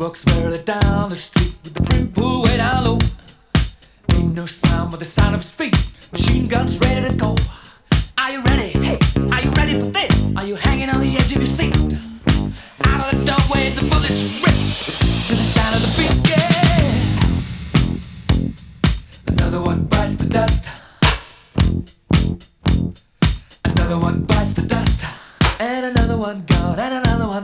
walks barely down the street with the brim pulled way down low. Ain't no sound but the sound of his feet. Machine guns ready to go. Are you ready? Hey, are you ready for this? Are you hanging on the edge of your seat? Out of the doorway, the bullets rip to the sound of the beat. Yeah. Another one bites the dust. Another one bites the dust. And another one gone. And another one.